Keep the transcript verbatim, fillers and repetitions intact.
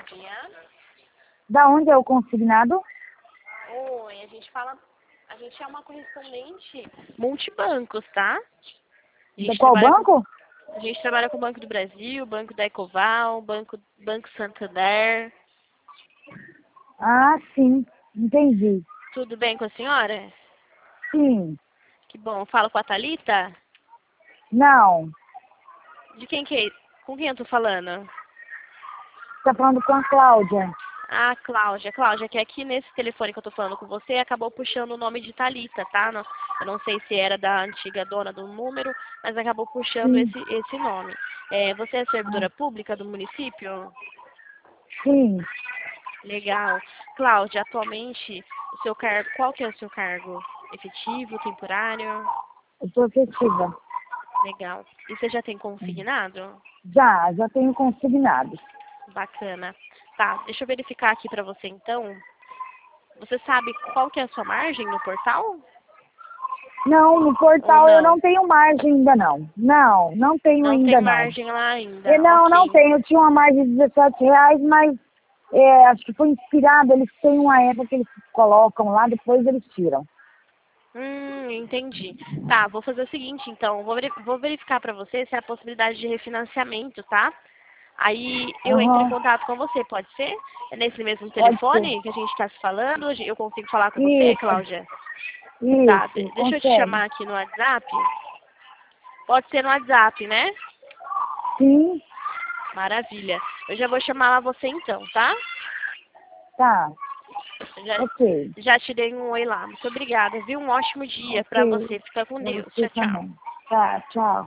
dia. Da onde é o consignado? Oi, a gente fala... A gente é uma correspondente multibancos, tá? A De gente qual trabalha com, banco? a gente trabalha com o Banco do Brasil, Banco da Ecoval, Banco, Banco Santander. Ah, sim. Entendi. Tudo bem com a senhora? Sim. Que bom. Falo com a Thalita? Não. De quem que é? Com quem eu tô falando? Tá falando com a Cláudia. Ah, Cláudia. Cláudia, que aqui nesse telefone que eu tô falando com você, acabou puxando o nome de Thalita, tá? Não- Eu não sei se era da antiga dona do número, mas acabou puxando Sim. esse, esse nome. É, você é Ah, servidora pública do município? sim. Legal. Cláudia, atualmente, o seu cargo, qual que é o seu cargo? Efetivo, temporário? Eu sou efetiva. Legal. E você já tem consignado? Já, já tenho consignado. Bacana. Tá, deixa eu verificar aqui pra você então. Você sabe qual que é a sua margem no portal? Não, no Ou portal eu não? não tenho margem ainda não. Não, não tenho Não tem ainda não. margem lá E ainda. não, não Ok. tenho. Eu tinha uma margem de dezessete reais, mas é, acho que foi inspirado. Eles têm uma época que eles colocam lá, depois eles tiram. Hum, entendi. Tá, vou fazer o seguinte então. Vou, veri- vou verificar pra você se há possibilidade de refinanciamento, tá? Aí eu entro em Aham, contato com você, pode ser? É nesse mesmo pode ser. telefone que a gente está se falando? Eu consigo falar com você, Isso, Cláudia? Tá, de- isso, deixa eu te consegue. chamar aqui no WhatsApp. Pode ser no WhatsApp, né? Sim, Maravilha. Eu já vou chamar lá você então, tá? tá, Eu Já, ok, já te dei um oi lá. Muito obrigada, viu? Um ótimo dia pra ok. você. Fica com Pra Deus. você Tchau, tchau. também. Tá, tchau.